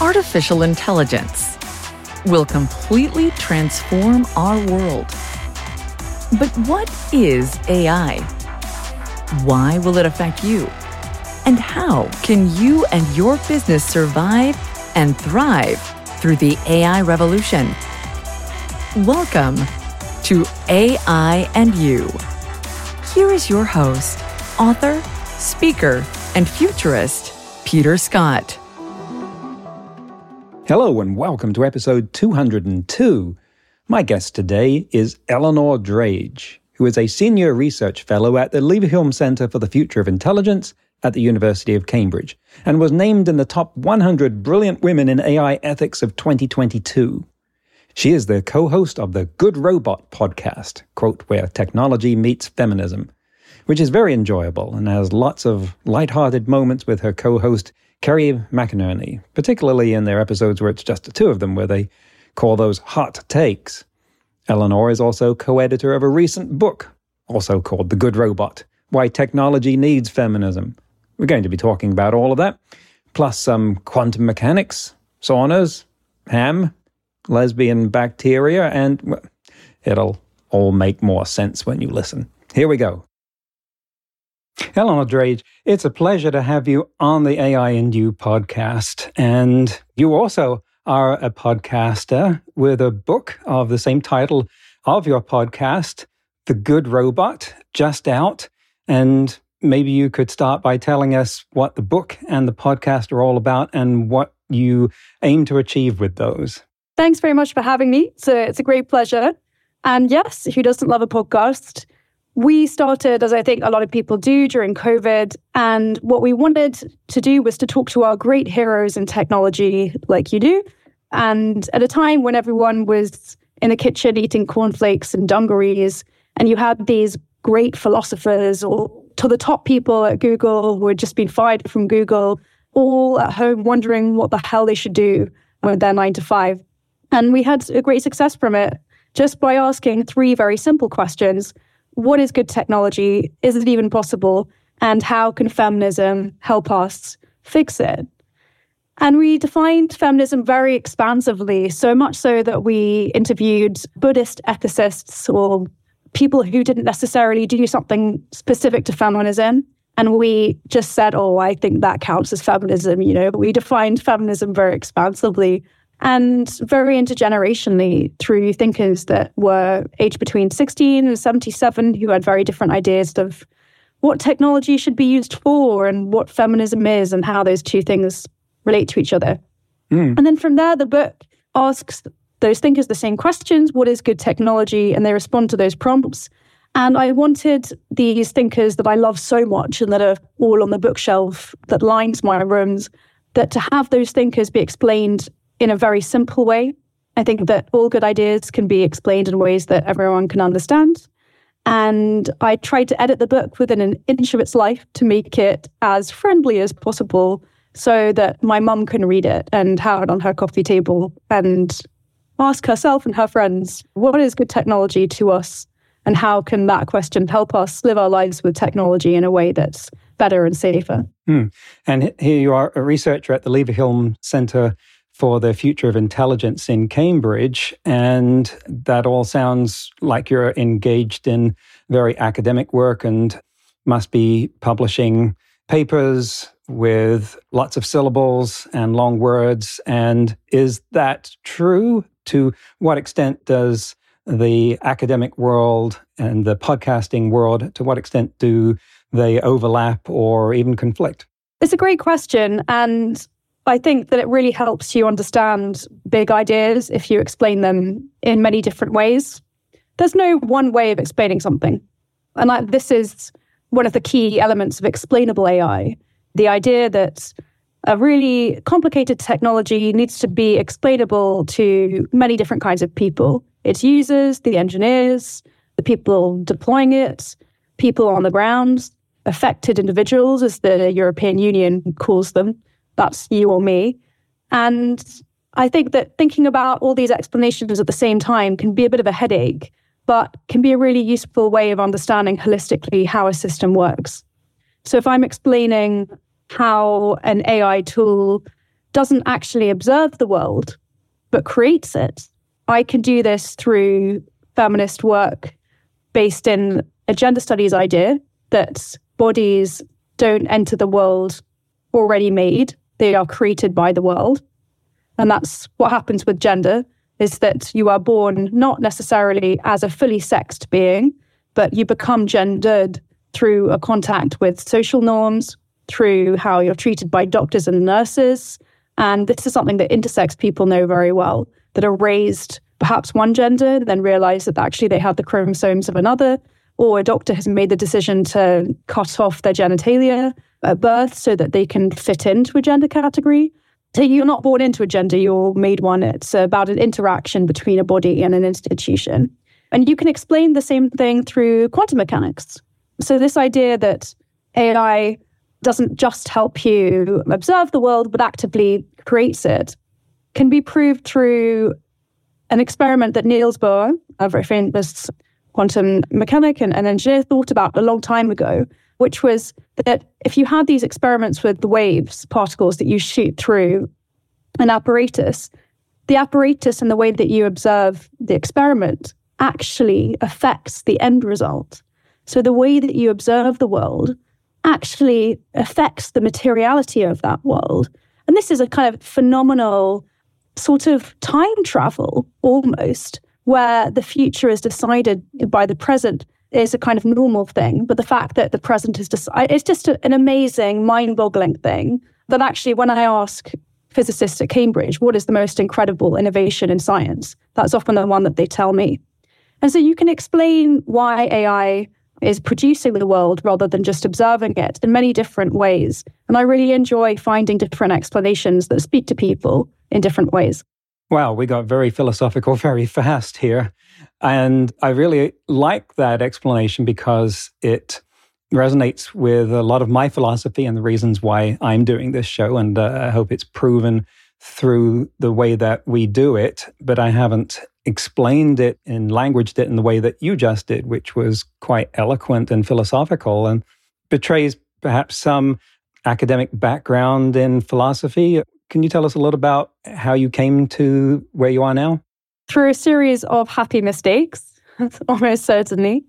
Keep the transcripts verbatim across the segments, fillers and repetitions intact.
artificial intelligence will completely transform our world. But what is A I? Why will it affect you? And how can you and your business survive and thrive through the A I revolution? Welcome to A I and You. Here is your host, author, speaker, and futurist, Peter Scott. Hello and welcome to episode two hundred two. My guest today is Eleanor Drage, who is a senior research fellow at the Leverhulme Centre for the Future of Intelligence at the University of Cambridge, and was named in the top one hundred brilliant women in A I ethics of twenty twenty-two. She is the co-host of the Good Robot podcast, quote, where technology meets feminism, which is very enjoyable and has lots of light-hearted moments with her co-host, Kerry McInerney, particularly in their episodes where it's just the two of them, where they call those hot takes. Eleanor is also co-editor of a recent book, also called The Good Robot, Why Technology Needs Feminism. We're going to be talking about all of that, plus some quantum mechanics, saunas, ham, lesbian bacteria, and well, it'll all make more sense when you listen. Here we go. Eleanor Drage, it's a pleasure to have you on the A I and You podcast. And you also are a podcaster with a book of the same title of your podcast, The Good Robot, just out. And maybe you could start by telling us what the book and the podcast are all about and what you aim to achieve with those. Thanks very much for having me. It's a, it's a great pleasure. And yes, who doesn't love a podcast? We started, as I think a lot of people do, during COVID. And what we wanted to do was to talk to our great heroes in technology like you do. And at a time when everyone was in the kitchen eating cornflakes and dungarees, and you had these great philosophers or to the top people at Google who had just been fired from Google, all at home wondering what the hell they should do with their nine to five. And we had a great success from it just by asking three very simple questions. What is good technology? Is it even possible? And how can feminism help us fix it? And we defined feminism very expansively, so much so that we interviewed Buddhist ethicists or people who didn't necessarily do something specific to feminism. And we just said, oh, I think that counts as feminism. You know, we defined feminism very expansively and very intergenerationally through thinkers that were aged between sixteen and seventy-seven who had very different ideas of what technology should be used for and what feminism is and how those two things relate to each other. Mm. And then from there, the book asks those thinkers the same questions. What is good technology? And they respond to those prompts. And I wanted these thinkers that I love so much and that are all on the bookshelf that lines my rooms, that to have those thinkers be explained in a very simple way. I think that all good ideas can be explained in ways that everyone can understand. And I tried to edit the book within an inch of its life to make it as friendly as possible so that my mum can read it and have it on her coffee table and ask herself and her friends, what is good technology to us? And how can that question help us live our lives with technology in a way that's better and safer? Hmm. And here you are, a researcher at the Leverhulme Centre for the Future of Intelligence in Cambridge, and that all sounds like you're engaged in very academic work and must be publishing papers with lots of syllables and long words. And is that true? To what extent does the academic world and the podcasting world, to what extent do they overlap or even conflict? It's a great question. And I think that it really helps you understand big ideas if you explain them in many different ways. There's no one way of explaining something. And I, this is one of the key elements of explainable A I. The idea that a really complicated technology needs to be explainable to many different kinds of people. Its users, the engineers, the people deploying it, people on the ground, affected individuals, as the European Union calls them. That's you or me. And I think that thinking about all these explanations at the same time can be a bit of a headache, but can be a really useful way of understanding holistically how a system works. So if I'm explaining how an A I tool doesn't actually observe the world, but creates it. I can do this through feminist work based in a gender studies idea that bodies don't enter the world already made. They are created by the world. And that's what happens with gender, is that you are born not necessarily as a fully sexed being, but you become gendered through a contact with social norms, through how you're treated by doctors and nurses. And this is something that intersex people know very well, that are raised perhaps one gender, then realize that actually they have the chromosomes of another, or a doctor has made the decision to cut off their genitalia at birth so that they can fit into a gender category. So you're not born into a gender, you're made one. It's about an interaction between a body and an institution. And you can explain the same thing through quantum mechanics. So this idea that A I doesn't just help you observe the world, but actively creates it, can be proved through an experiment that Niels Bohr, a very famous quantum mechanic and, and engineer, thought about a long time ago, which was that if you had these experiments with the waves, particles that you shoot through an apparatus, the apparatus and the way that you observe the experiment actually affects the end result. So the way that you observe the world actually affects the materiality of that world. And this is a kind of phenomenal sort of time travel almost, where the future is decided by the present is a kind of normal thing. But the fact that the present is decided, it's just a, an amazing, mind-boggling thing that actually when I ask physicists at Cambridge, what is the most incredible innovation in science? That's often the one that they tell me. And so you can explain why A I is producing the world rather than just observing it in many different ways. And I really enjoy finding different explanations that speak to people in different ways. Wow, we got very philosophical very fast here. And I really like that explanation because it resonates with a lot of my philosophy and the reasons why I'm doing this show. And uh, I hope it's proven through the way that we do it. But I haven't explained it and languaged it in the way that you just did, which was quite eloquent and philosophical and betrays perhaps some academic background in philosophy. Can you tell us a little about how you came to where you are now? Through a series of happy mistakes, almost certainly.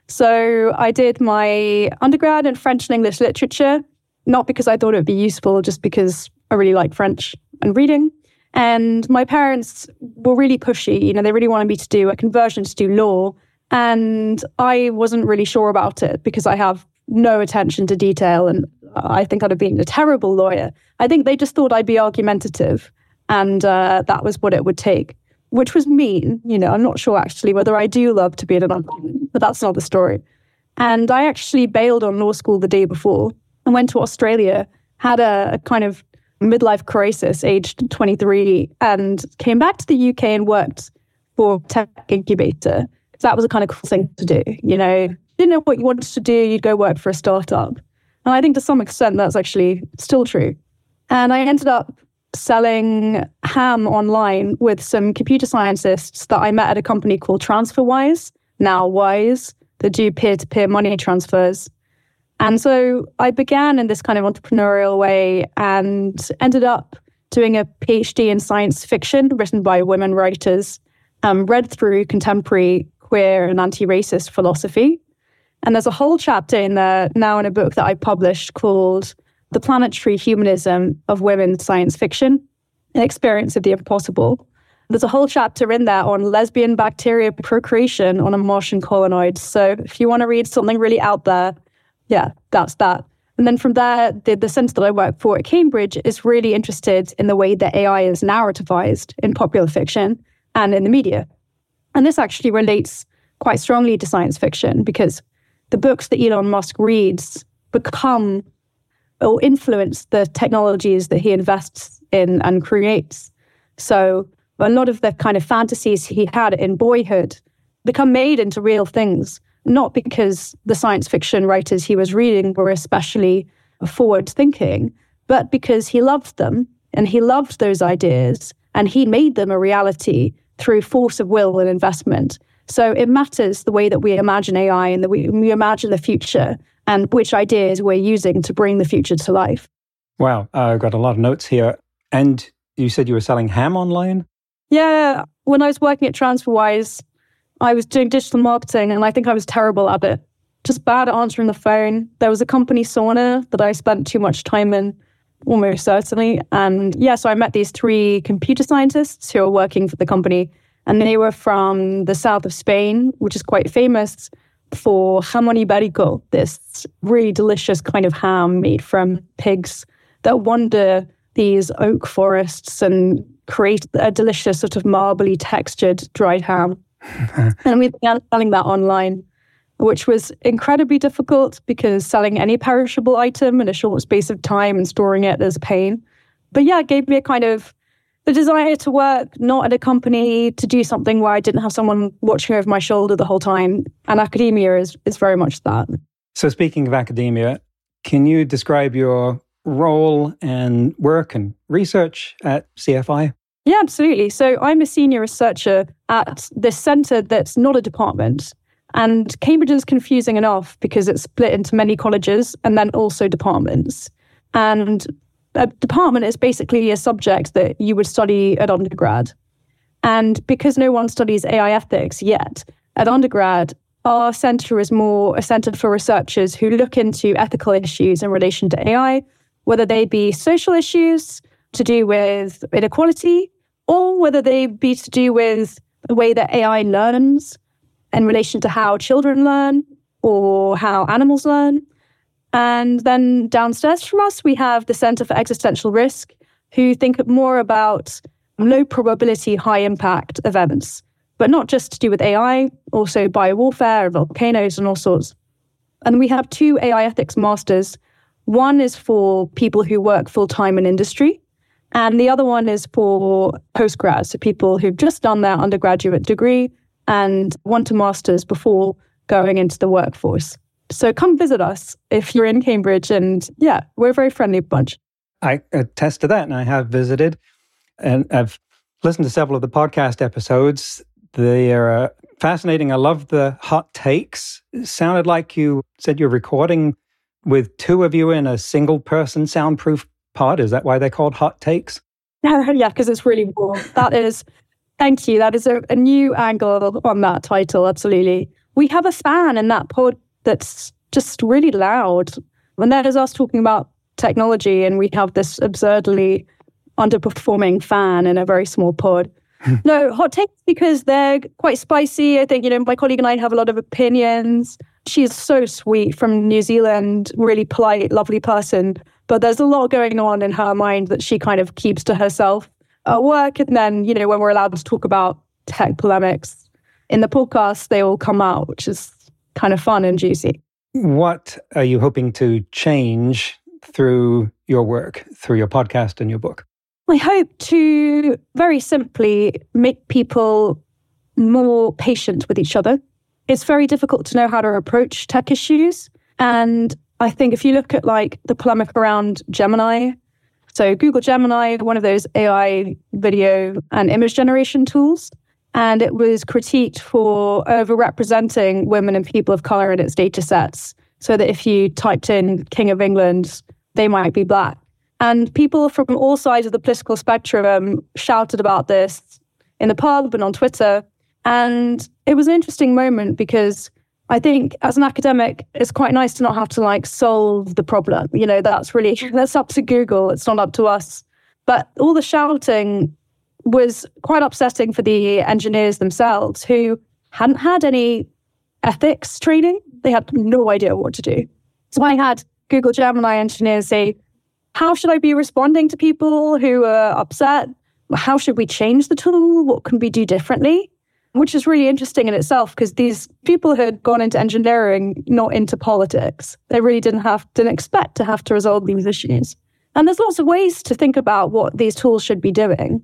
So I did my undergrad in French and English literature, not because I thought it would be useful, just because I really like French and reading. And my parents were really pushy. You know, they really wanted me to do a conversion to do law. And I wasn't really sure about it because I have no attention to detail. And I think I'd have been a terrible lawyer. I think they just thought I'd be argumentative. And uh, that was what it would take, which was mean. You know, I'm not sure actually whether I do love to be in an argument, but that's not the story. And I actually bailed on law school the day before and went to Australia, had a, a kind of midlife crisis, aged twenty-three, and came back to the U K and worked for a tech incubator. Because that was a kind of cool thing to do. You know, didn't know what you wanted to do, you'd go work for a startup. And I think to some extent that's actually still true. And I ended up selling ham online with some computer scientists that I met at a company called TransferWise, now Wise, that do peer-to-peer money transfers. And so I began in this kind of entrepreneurial way and ended up doing a PhD in science fiction written by women writers, um, read through contemporary queer and anti-racist philosophy. And there's a whole chapter in there now in a book that I published called The Planetary Humanism of Women's Science Fiction, An Experience of the Impossible. There's a whole chapter in there on lesbian bacteria procreation on a Martian colloid. So if you want to read something really out there, yeah, that's that. And then from there, the, the center that I work for at Cambridge is really interested in the way that A I is narrativized in popular fiction and in the media. And this actually relates quite strongly to science fiction because the books that Elon Musk reads become or influence the technologies that he invests in and creates. So a lot of the kind of fantasies he had in boyhood become made into real things, not because the science fiction writers he was reading were especially forward-thinking, but because he loved them and he loved those ideas and he made them a reality through force of will and investment. So it matters the way that we imagine A I and that we, we imagine the future and which ideas we're using to bring the future to life. Wow, uh, I've got a lot of notes here. And you said you were selling ham online? Yeah. When I was working at TransferWise, I was doing digital marketing and I think I was terrible at it. Just bad at answering the phone. There was a company sauna that I spent too much time in, almost certainly. And yeah, so I met these three computer scientists who are working for the company. And they were from the south of Spain, which is quite famous for jamón ibérico, this really delicious kind of ham made from pigs that wander these oak forests and create a delicious sort of marbly textured dried ham. And we began selling that online, which was incredibly difficult because selling any perishable item in a short space of time and storing it is a pain. But yeah, it gave me a kind of the desire to work not at a company, to do something where I didn't have someone watching over my shoulder the whole time. And academia is, is very much that. So speaking of academia, can you describe your role and work and research at C F I? Yeah, absolutely. So I'm a senior researcher at this centre that's not a department. And Cambridge is confusing enough because it's split into many colleges and then also departments. And a department is basically a subject that you would study at undergrad. And because no one studies A I ethics yet, at undergrad, our centre is more a centre for researchers who look into ethical issues in relation to A I, whether they be social issues to do with inequality, or whether they be to do with the way that A I learns in relation to how children learn or how animals learn. And then downstairs from us, we have the Centre for Existential Risk, who think more about low probability, high impact events, but not just to do with A I, also biowarfare, volcanoes and all sorts. And we have two A I ethics masters. One is for people who work full-time in industry, and the other one is for postgrads, so people who've just done their undergraduate degree and want a master's before going into the workforce. So come visit us if you're in Cambridge, and yeah, we're a very friendly bunch. I attest to that, and I have visited, and I've listened to several of the podcast episodes. They are uh, fascinating. I love the hot takes. It sounded like you said you're recording with two of you in a single-person soundproof pod. Is that why they're called hot takes? Yeah, because it's really warm. That is, thank you. That is a, a new angle on that title, absolutely. We have a fan in that pod that's just really loud. And that is us talking about technology, and we have this absurdly underperforming fan in a very small pod. No, hot takes because they're quite spicy. I think, you know, my colleague and I have a lot of opinions. She's so sweet, from New Zealand, really polite, lovely person. But there's a lot going on in her mind that she kind of keeps to herself at work. And then, you know, when we're allowed to talk about tech polemics in the podcast, they all come out, which is kind of fun and juicy. What are you hoping to change through your work, through your podcast and your book? I hope to very simply make people more patient with each other. It's very difficult to know how to approach tech issues. And I think if you look at like the polemic around Gemini, so Google Gemini, one of those A I video and image generation tools, and it was critiqued for overrepresenting women and people of color in its data sets, so that if you typed in King of England, they might be black. And people from all sides of the political spectrum shouted about this in the pub and on Twitter. And it was an interesting moment because I think as an academic, it's quite nice to not have to like solve the problem. You know, that's really, that's up to Google. It's not up to us. But all the shouting was quite upsetting for the engineers themselves, who hadn't had any ethics training. They had no idea what to do. So I had Google Gemini engineers say, how should I be responding to people who are upset? How should we change the tool? What can we do differently? Which is really interesting in itself, because these people had gone into engineering, not into politics. They really didn't have, didn't expect to have to resolve these issues. And there's lots of ways to think about what these tools should be doing.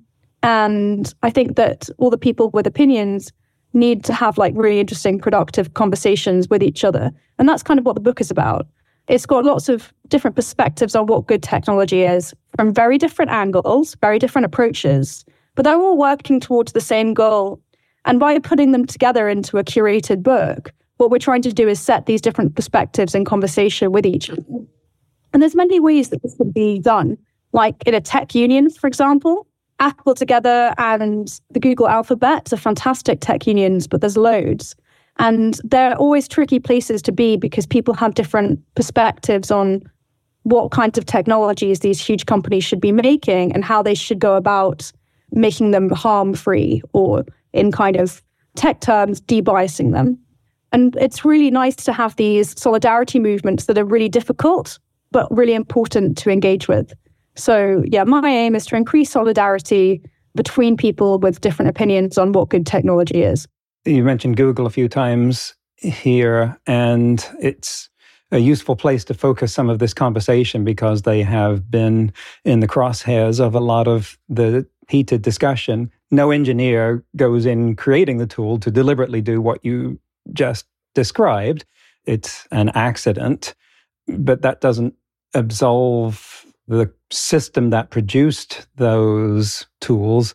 And I think that all the people with opinions need to have like really interesting, productive conversations with each other. And that's kind of what the book is about. It's got lots of different perspectives on what good technology is from very different angles, very different approaches, but they're all working towards the same goal. And by putting them together into a curated book, what we're trying to do is set these different perspectives in conversation with each other. And there's many ways that this can be done. like in a tech union, for example. Apple together and the Google Alphabet are fantastic tech unions, but there's loads. And they're always tricky places to be because people have different perspectives on what kinds of technologies these huge companies should be making and how they should go about making them harm-free, or in kind of tech terms, debiasing them. And it's really nice to have these solidarity movements that are really difficult, but really important to engage with. So yeah, my aim is to increase solidarity between people with different opinions on what good technology is. You mentioned Google a few times here, and it's a useful place to focus some of this conversation because they have been in the crosshairs of a lot of the heated discussion. No engineer goes in creating the tool to deliberately do what you just described. It's an accident, but that doesn't absolve the system that produced those tools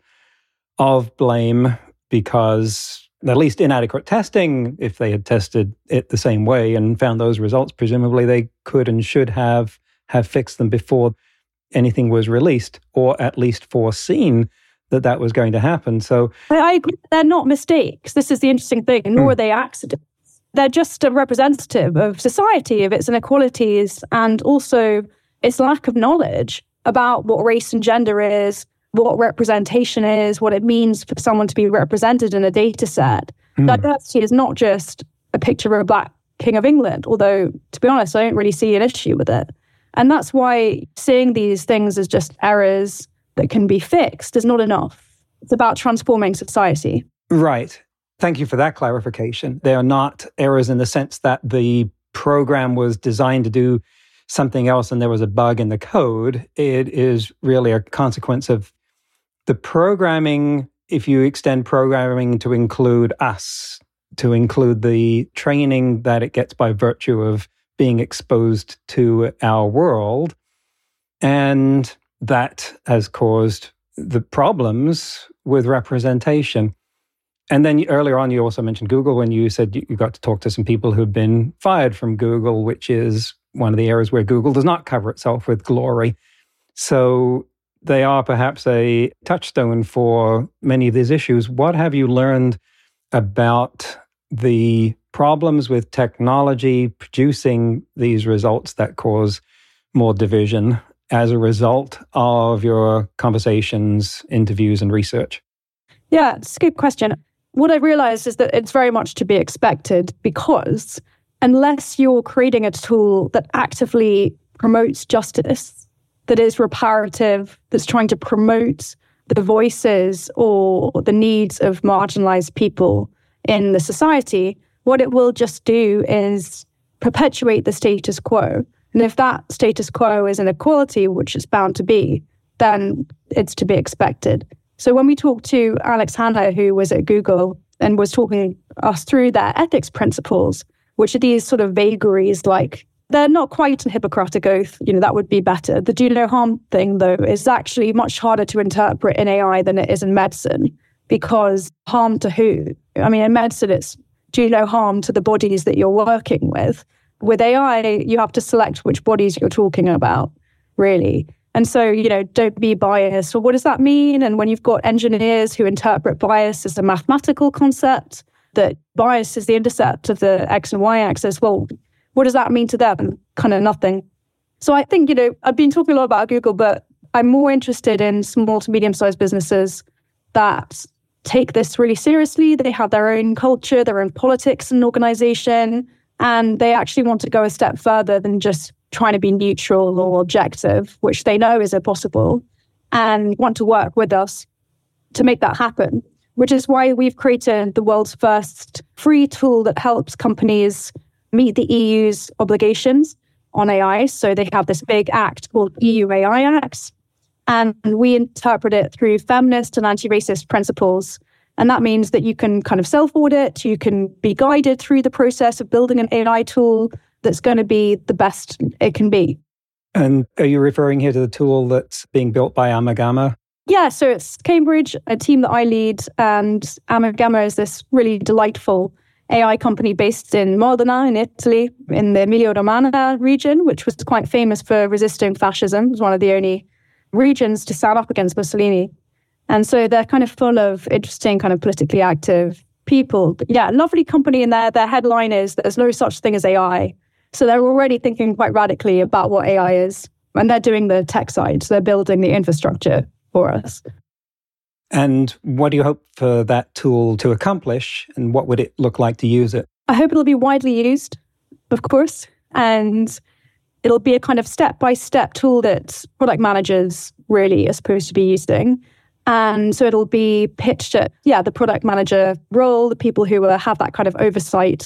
of blame, because at least inadequate testing, if they had tested it the same way and found those results, presumably they could and should have, have fixed them before anything was released, or at least foreseen that that was going to happen. So I agree. They're not mistakes. This is the interesting thing, nor mm. are they accidents. They're just a representative of society, of its inequalities, and also its lack of knowledge about what race and gender is, what representation is, what it means for someone to be represented in a data set. Mm. Diversity is not just a picture of a black king of England, although, to be honest, I don't really see an issue with it. And that's why seeing these things as just errors that can be fixed is not enough. It's about transforming society. Right. Thank you for that clarification. They are not errors in the sense that the program was designed to do something else and there was a bug in the code. It is really a consequence of the programming, if you extend programming to include us, to include the training that it gets by virtue of being exposed to our world. And that has caused the problems with representation. And then earlier on, you also mentioned Google when you said you got to talk to some people who've been fired from Google, which is one of the areas where Google does not cover itself with glory. So they are perhaps a touchstone for many of these issues. What have you learned about the problems with technology producing these results that cause more division as a result of your conversations, interviews, and research? Yeah, it's a good question. What I realized is that it's very much to be expected, because unless you're creating a tool that actively promotes justice, that is reparative, that's trying to promote the voices or the needs of marginalized people in the society, what it will just do is perpetuate the status quo. And if that status quo is inequality, which it's bound to be, then it's to be expected. So when we talked to Alex Hanna, who was at Google and was talking us through their ethics principles, which are these sort of vagaries, like they're not quite an Hippocratic oath, you know, that would be better. The do no harm thing, though, is actually much harder to interpret in A I than it is in medicine, because harm to who? I mean, in medicine, it's do no harm to the bodies that you're working with. With A I, you have to select which bodies you're talking about, really. And so, you know, don't be biased. Well, what does that mean? And when you've got engineers who interpret bias as a mathematical concept, that bias is the intercept of the X and Y axis, well, what does that mean to them? Kind of nothing. So I think, you know, I've been talking a lot about Google, but I'm more interested in small to medium-sized businesses that take this really seriously. They have their own culture, their own politics and organization, and they actually want to go a step further than just trying to be neutral or objective, which they know is impossible, and want to work with us to make that happen, which is why we've created the world's first free tool that helps companies meet the E U's obligations on A I. So they have this big act called E U A I Act, and we interpret it through feminist and anti-racist principles. And that means that you can kind of self-audit, you can be guided through the process of building an A I tool that's going to be the best it can be. And are you referring here to the tool that's being built by Amagama? Yeah, so it's Cambridge, a team that I lead, and Amagama is this really delightful A I company based in Modena in Italy, in the Emilia-Romagna region, which was quite famous for resisting fascism. It was one of the only regions to stand up against Mussolini. And so they're kind of full of interesting, kind of politically active people. But yeah, lovely company in there. Their headline is that there's no such thing as A I. So they're already thinking quite radically about what A I is. And they're doing the tech side. So they're building the infrastructure for us. And what do you hope for that tool to accomplish? And what would it look like to use it? I hope it'll be widely used, of course. And it'll be a kind of step-by-step tool that product managers really are supposed to be using. And so it'll be pitched at, yeah, the product manager role, the people who will have that kind of oversight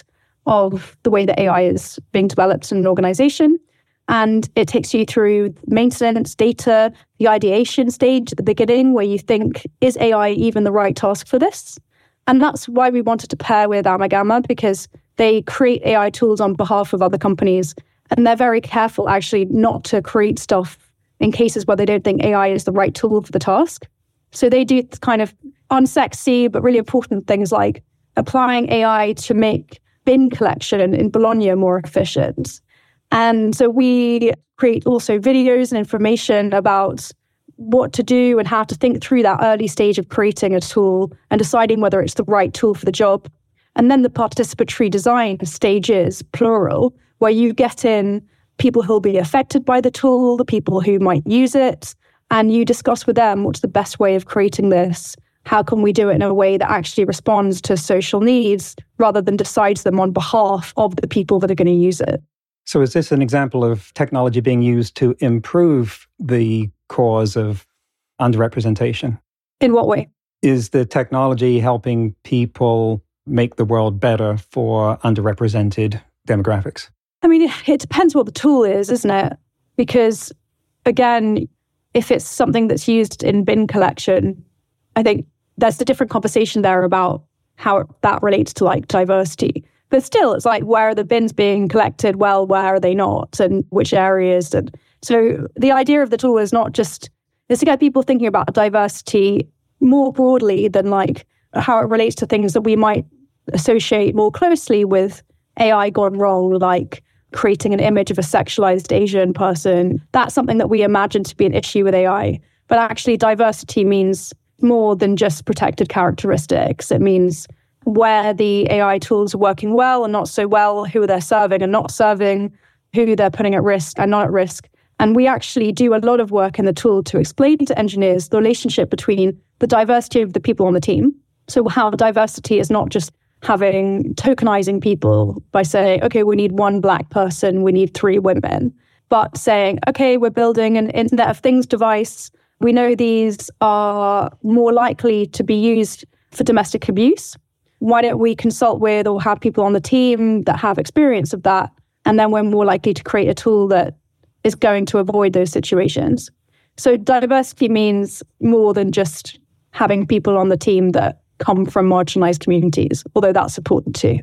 of the way that A I is being developed in an organization. And it takes you through maintenance, data, the ideation stage at the beginning where you think, is A I even the right task for this? And that's why we wanted to pair with Amagamma, because they create A I tools on behalf of other companies. And they're very careful actually not to create stuff in cases where they don't think A I is the right tool for the task. So they do kind of unsexy but really important things like applying A I to make bin collection in Bologna more efficient. And so we create also videos and information about what to do and how to think through that early stage of creating a tool and deciding whether it's the right tool for the job. And then the participatory design stages, plural, where you get in people who will be affected by the tool, the people who might use it, and you discuss with them what's the best way of creating this. How can we do it in a way that actually responds to social needs rather than decides them on behalf of the people that are going to use it? So is this an example of technology being used to improve the cause of underrepresentation? In what way? Is the technology helping people make the world better for underrepresented demographics? I mean, it depends what the tool is, isn't it? Because, again, if it's something that's used in bin collection, I think there's a different conversation there about how that relates to like diversity. But still, it's like, where are the bins being collected? Well, where are they not? And which areas? And so the idea of the tool is not just, is to get people thinking about diversity more broadly than like how it relates to things that we might associate more closely with A I gone wrong, like creating an image of a sexualized Asian person. That's something that we imagine to be an issue with A I. But actually, diversity means more than just protected characteristics. It means where the A I tools are working well and not so well, who they're serving and not serving, who they're putting at risk and not at risk. And we actually do a lot of work in the tool to explain to engineers the relationship between the diversity of the people on the team. So how diversity is not just having tokenizing people by saying, okay, we need one black person, we need three women, but saying, okay, we're building an Internet of Things device. We know these are more likely to be used for domestic abuse. Why don't we consult with or have people on the team that have experience of that? And then we're more likely to create a tool that is going to avoid those situations. So diversity means more than just having people on the team that come from marginalized communities, although that's important too.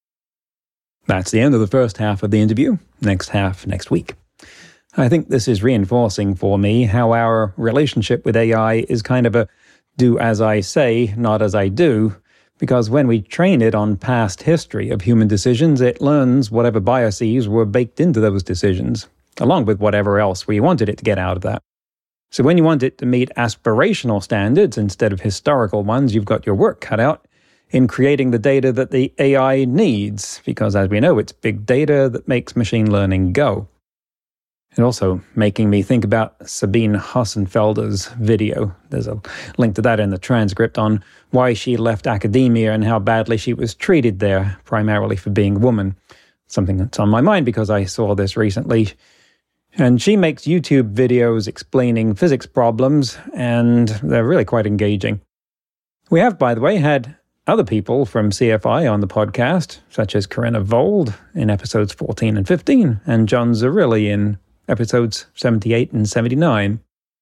That's the end of the first half of the interview. Next half next week. I think this is reinforcing for me how our relationship with A I is kind of a do as I say, not as I do, because when we train it on past history of human decisions, it learns whatever biases were baked into those decisions, along with whatever else we wanted it to get out of that. So when you want it to meet aspirational standards instead of historical ones, you've got your work cut out in creating the data that the A I needs, because as we know, it's big data that makes machine learning go. And also making me think about Sabine Hossenfelder's video. There's a link to that in the transcript on why she left academia and how badly she was treated there, primarily for being a woman. Something that's on my mind because I saw this recently. And she makes YouTube videos explaining physics problems, and they're really quite engaging. We have, by the way, had other people from C F I on the podcast, such as Corinna Vold in episodes fourteen and fifteen, and John Zarilli in episodes seventy-eight and seventy-nine.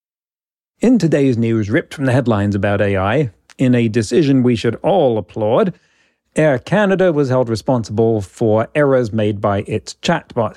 In today's news, ripped from the headlines about A I, in a decision we should all applaud, Air Canada was held responsible for errors made by its chatbot.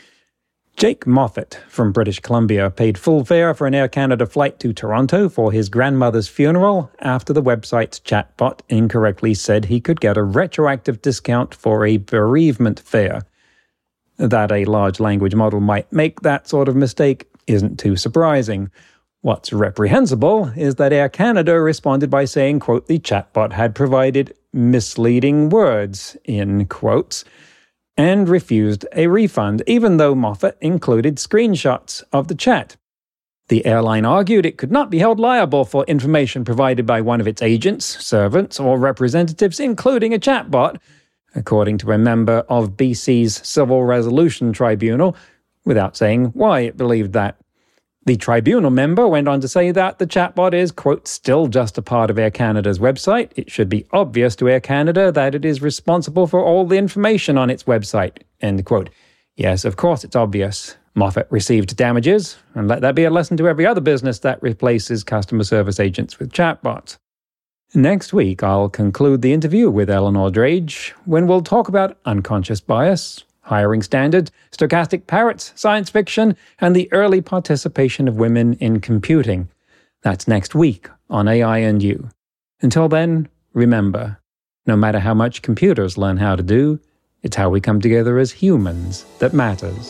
Jake Moffat from British Columbia paid full fare for an Air Canada flight to Toronto for his grandmother's funeral after the website's chatbot incorrectly said he could get a retroactive discount for a bereavement fare. That a large language model might make that sort of mistake isn't too surprising. What's reprehensible is that Air Canada responded by saying, quote, the chatbot had provided misleading words, in quotes, and refused a refund, even though Moffat included screenshots of the chat. The airline argued it could not be held liable for information provided by one of its agents, servants, or representatives, including a chatbot, according to a member of B C's Civil Resolution Tribunal, without saying why it believed that. The tribunal member went on to say that the chatbot is, quote, still just a part of Air Canada's website. It should be obvious to Air Canada that it is responsible for all the information on its website, end quote. Yes, of course it's obvious. Moffat received damages, and let that be a lesson to every other business that replaces customer service agents with chatbots. Next week, I'll conclude the interview with Eleanor Drage, when we'll talk about unconscious bias, hiring standards, stochastic parrots, science fiction, and the early participation of women in computing. That's next week on A I and You. Until then, remember, no matter how much computers learn how to do, it's how we come together as humans that matters.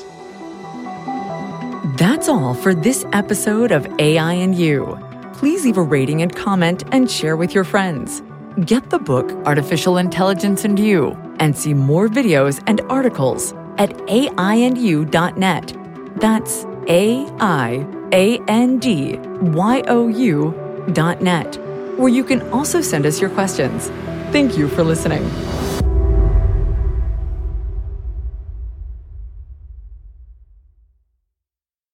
That's all for this episode of A I and You. Please leave a rating and comment and share with your friends. Get the book Artificial Intelligence and You and see more videos and articles at A I and you dot net. That's A I A N D Y O U dot net, where you can also send us your questions. Thank you for listening.